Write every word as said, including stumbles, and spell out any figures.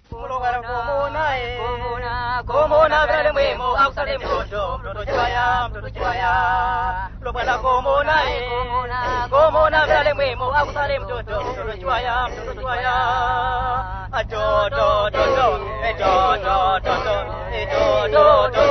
Mulogara komona e komona komona brale mwemo akusale mtoto mtoto chwaya mtoto chwaya lobala komona e komona komona brale mwemo akusale mtoto mtoto chwaya mtoto chwaya ajo do do do e do do do do e do do do